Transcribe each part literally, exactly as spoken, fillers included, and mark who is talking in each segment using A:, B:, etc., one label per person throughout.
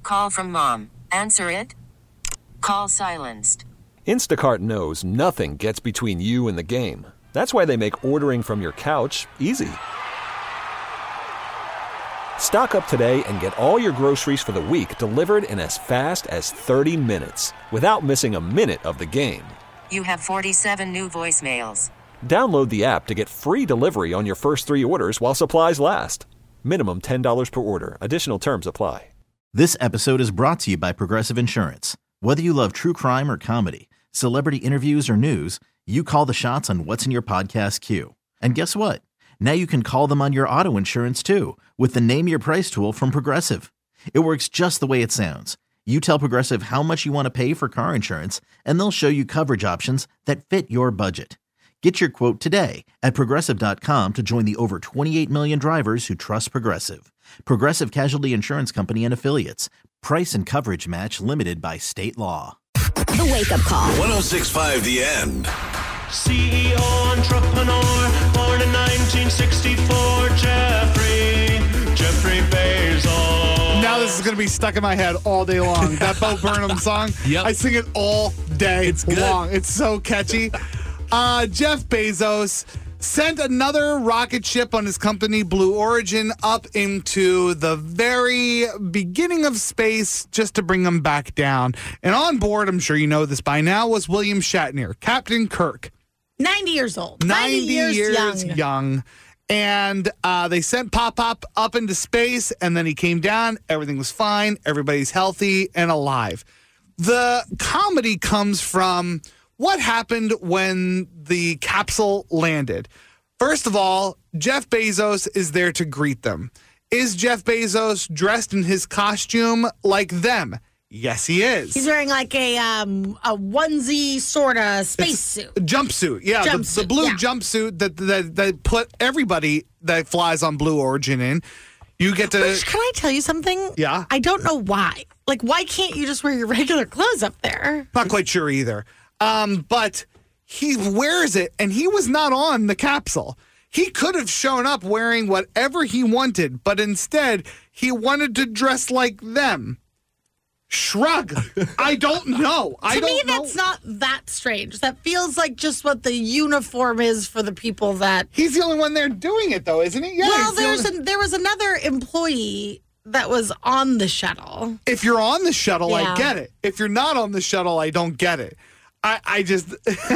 A: call from mom. Answer it. Call silenced.
B: Instacart knows nothing gets between you and the game. That's why they make ordering from your couch easy. Stock up today and get all your groceries for the week delivered in as fast as thirty minutes without missing a minute of the game.
A: You have forty-seven new voicemails.
B: Download the app to get free delivery on your first three orders while supplies last. Minimum ten dollars per order. Additional terms apply.
C: This episode is brought to you by Progressive Insurance. Whether you love true crime or comedy, celebrity interviews or news, you call the shots on what's in your podcast queue. And guess what? Now you can call them on your auto insurance too with the Name Your Price tool from Progressive. It works just the way it sounds. You tell Progressive how much you want to pay for car insurance, and they'll show you coverage options that fit your budget. Get your quote today at Progressive dot com to join the over twenty-eight million drivers who trust Progressive. Progressive Casualty Insurance Company and Affiliates. Price and coverage match limited by state law.
D: The Wake Up Call.
E: one oh six point five The End.
F: C E O, entrepreneur, born in nineteen sixty-four, Jeffrey, Jeffrey Bezos.
G: Now this is going to be stuck in my head all day long. That Bo Burnham song,
H: Yep.
G: I sing it all day
H: It's good.
G: long. It's so catchy. Uh, Jeff Bezos sent another rocket ship on his company, Blue Origin, up into the very beginning of space just to bring them back down. And on board, I'm sure you know this by now, was William Shatner, Captain Kirk.
I: ninety years old.
G: ninety,
I: ninety years,
G: years
I: young.
G: young. And uh, they sent Pop Pop up into space, and then he came down. Everything was fine. Everybody's healthy and alive. The comedy comes from what happened when the capsule landed. First of all, Jeff Bezos is there to greet them. Is Jeff Bezos dressed in his costume like them? Yes, he is.
I: He's wearing like a um, a onesie sort of spacesuit.
G: Jumpsuit, yeah,
I: Jumpsuit,
G: the, the blue
I: yeah.
G: jumpsuit that, that that put everybody that flies on Blue Origin in. You get to.
I: Which, can I tell you something?
G: Yeah.
I: I don't know why. Like, why can't you just wear your regular clothes up there?
G: Not quite sure either. Um, but he wears it, and he was not on the capsule. He could have shown up wearing whatever he wanted, but instead, he wanted to dress like them. Shrug. I don't know. I
I: to
G: don't
I: me,
G: know.
I: that's not that strange. That feels like just what the uniform is for the people that.
G: He's the only one there doing it, though, isn't he? Yeah.
I: Well,
G: he's the
I: there's
G: only-
I: a, there was another employee that was on the shuttle.
G: If you're on the shuttle,
I: Yeah.
G: I get it. If you're not on the shuttle, I don't get it. I, I just.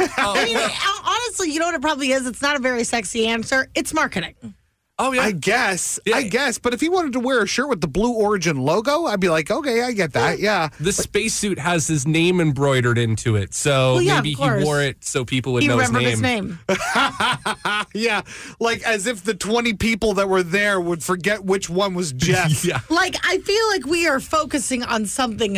I: I mean, honestly, you know what it probably is? It's not a very sexy answer. It's marketing.
H: Oh, yeah.
G: I guess.
H: Yeah.
G: I guess. But if he wanted to wear a shirt with the Blue Origin logo, I'd be like, okay, I get that. Yeah.
H: The spacesuit has his name embroidered into it, so
I: Well, yeah,
H: maybe
I: of
H: he
I: course.
H: wore it so people would
I: He
H: know his
I: remembered
H: name.
I: his name.
G: Yeah. Like as if the twenty people that were there would forget which one was Jeff.
H: Yeah.
I: Like, I feel like we are focusing on something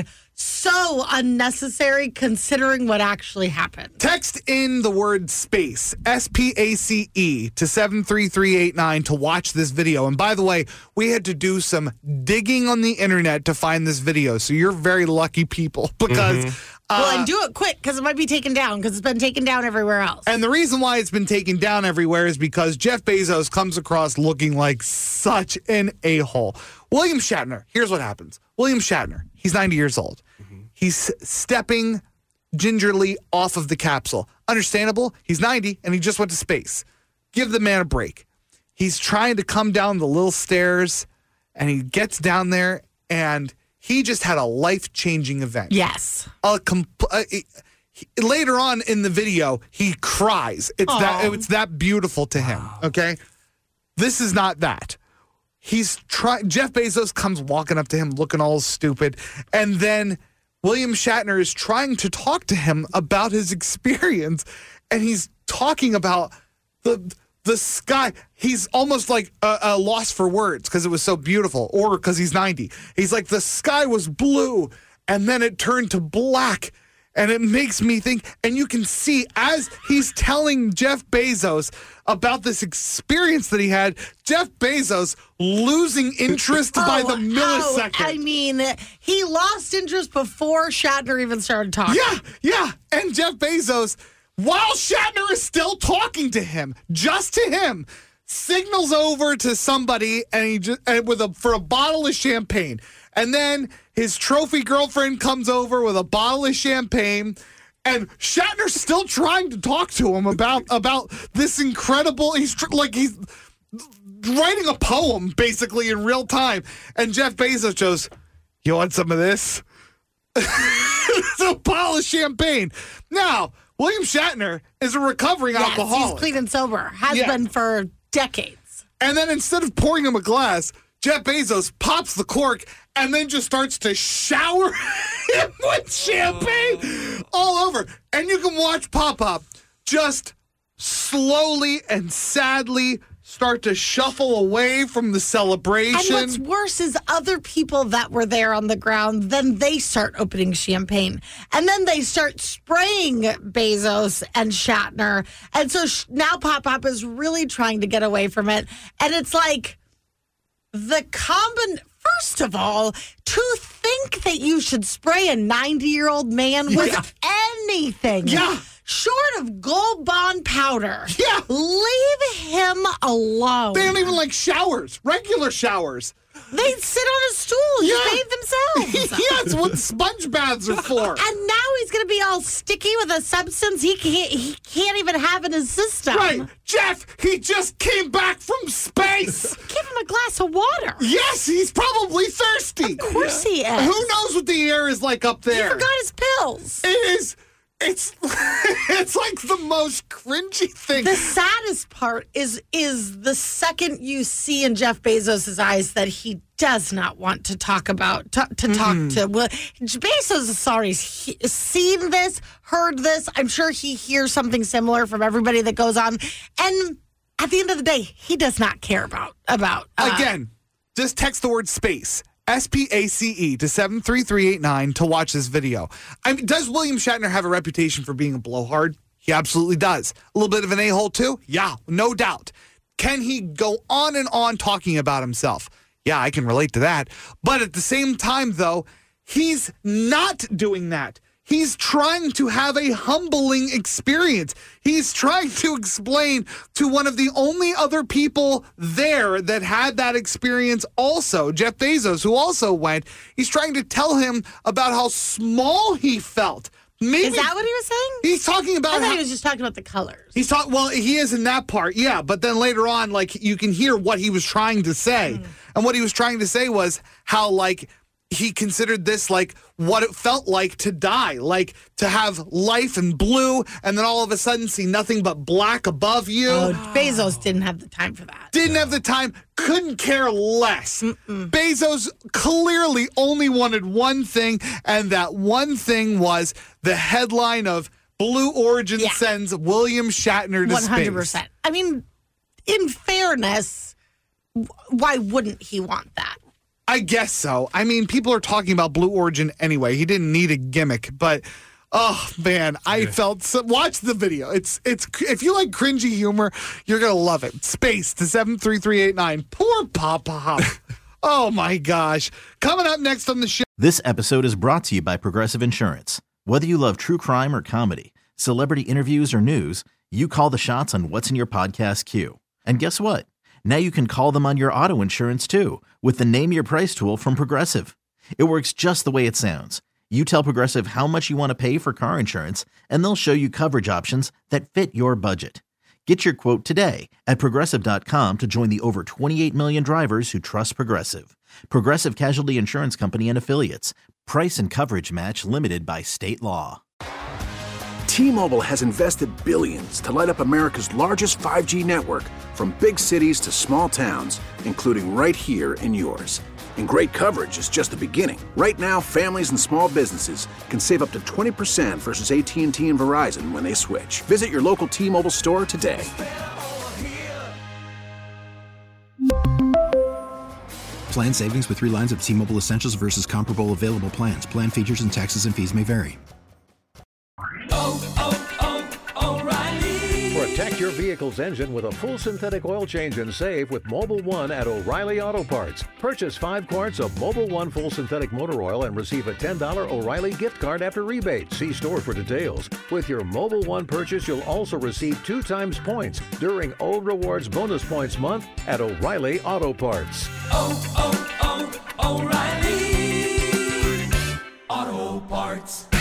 I: so unnecessary considering what actually happened.
G: Text in the word space, S P A C E, to seven three three eight nine to watch this video. And by the way, we had to do some digging on the internet to find this video. So you're very lucky people because.
H: Mm-hmm.
G: Uh,
I: Well, and do it quick because it might be taken down because it's been taken down everywhere else.
G: And the reason why it's been taken down everywhere is because Jeff Bezos comes across looking like such an a-hole. William Shatner, here's what happens. William Shatner, he's ninety years old. Mm-hmm. He's stepping gingerly off of the capsule. Understandable. He's ninety and he just went to space. Give the man a break. He's trying to come down the little stairs and he gets down there and he just had a life-changing event.
I: Yes.
G: A comp- uh, he, later on in the video, he cries. It's
I: Aww.
G: that it's that beautiful to him. Okay, this is not that. He's trying. Jeff Bezos comes walking up to him, looking all stupid, and then William Shatner is trying to talk to him about his experience, and he's talking about the. The sky, he's almost like a, a loss for words because it was so beautiful, or because he's ninety. He's like, the sky was blue, and then it turned to black, and it makes me think, and you can see as he's telling Jeff Bezos about this experience that he had, Jeff Bezos losing interest by the millisecond.
I: Oh, I mean, he lost interest before Shatner even started talking.
G: Yeah, yeah, and Jeff Bezos, while Shatner is still talking to him, just to him, signals over to somebody and he just and with a for a bottle of champagne. And then his trophy girlfriend comes over with a bottle of champagne. And Shatner's still trying to talk to him about about this incredible. He's tr- like he's writing a poem basically in real time. And Jeff Bezos goes, "You want some of this?" It's a bottle of champagne. Now, William Shatner is a recovering
I: yes,
G: alcoholic.
I: He's clean and sober. Has
G: Yeah.
I: been for decades.
G: And then instead of pouring him a glass, Jeff Bezos pops the cork and then just starts to shower him with champagne all over. And you can watch Pop-Up just slowly and sadly start to shuffle away from the celebration.
I: And what's worse is other people that were there on the ground, then they start opening champagne. And then they start spraying Bezos and Shatner. And so sh- now Pop-Up is really trying to get away from it. And it's like the common... First of all, to think that you should spray a ninety-year-old man with
G: Yeah.
I: anything
G: Yeah.
I: short of Gold Bond powder,
G: Yeah.
I: leave him alone.
G: They don't even like showers, regular showers.
I: They sit on a stool.
G: Yeah.
I: Just bathe themselves.
G: Yeah, it's what sponge baths are for.
I: And now he's going to be all sticky with a substance he can't he can't even have in his system.
G: Right. Jeff, he just came back from space.
I: Give him a glass of water.
G: Yes, he's probably thirsty.
I: Of course he is.
G: Who knows what the air is like up
I: He
G: there?
I: forgot his pills.
G: It is. It's. It's like the most cringy thing.
I: The saddest part is is the second you see in Jeff Bezos' eyes that he does not want to talk about to, to talk to. Well, Bezos is sorry. He's he- seen this, heard this. I'm sure he hears something similar from everybody that goes on. And at the end of the day, he does not care about about uh,
G: Again, just text the word space. S P A C E to seven three three eight nine to watch this video. I mean, does William Shatner have a reputation for being a blowhard? He absolutely does. A little bit of an a-hole too? Yeah, no doubt. Can he go on and on talking about himself? Yeah, I can relate to that. But at the same time, though, he's not doing that. He's trying to have a humbling experience. He's trying to explain to one of the only other people there that had that experience also, Jeff Bezos, who also went. He's trying to tell him about how small he felt. Maybe,
I: Is that what he was saying?
G: He's talking about
I: I thought
G: how,
I: he was just talking about the colors.
G: He's talking, well, he is in that part, yeah. But then later on, like, you can hear what he was trying to say. Mm. And what he was trying to say was how, like, he considered this like what it felt like to die, like to have life in blue and then all of a sudden see nothing but black above you.
I: Oh, Bezos didn't have the time for that.
G: Didn't have the time, couldn't care less. Mm-mm. Bezos clearly only wanted one thing, and that one thing was the headline of Blue Origin yeah. sends William Shatner to
I: one hundred percent.
G: space.
I: I mean, in fairness, why wouldn't he want that?
G: I guess so. I mean, people are talking about Blue Origin anyway. He didn't need a gimmick, but oh man, I yeah. felt so. Watch the video. It's it's if you like cringy humor, you're gonna love it. Space to seven three three eight nine. Poor Pop-Pop. Oh my gosh. Coming up next on the show.
C: This episode is brought to you by Progressive Insurance. Whether you love true crime or comedy, celebrity interviews or news, you call the shots on what's in your podcast queue. And guess what? Now you can call them on your auto insurance too with the Name Your Price tool from Progressive. It works just the way it sounds. You tell Progressive how much you want to pay for car insurance, and they'll show you coverage options that fit your budget. Get your quote today at Progressive dot com to join the over twenty-eight million drivers who trust Progressive. Progressive Casualty Insurance Company and Affiliates. Price and coverage match limited by state law.
D: T-Mobile has invested billions to light up America's largest five G network, from big cities to small towns, including right here in yours. And great coverage is just the beginning. Right now, families and small businesses can save up to twenty percent versus A T and T and Verizon when they switch. Visit your local T-Mobile store today.
J: Plan savings with three lines of T-Mobile Essentials versus comparable available plans. Plan features and taxes and fees may vary.
K: Oh, oh, oh, O'Reilly.
G: For a
K: Protect your vehicle's engine with a full synthetic oil change and save with Mobil one at O'Reilly Auto Parts. Purchase five quarts of Mobil one full synthetic motor oil and receive a ten dollars O'Reilly gift card after rebate. See store for details. With your Mobil one purchase, you'll also receive two times points during O Rewards Bonus Points Month at O'Reilly Auto Parts.
F: Oh, oh, oh, O'Reilly Auto Parts.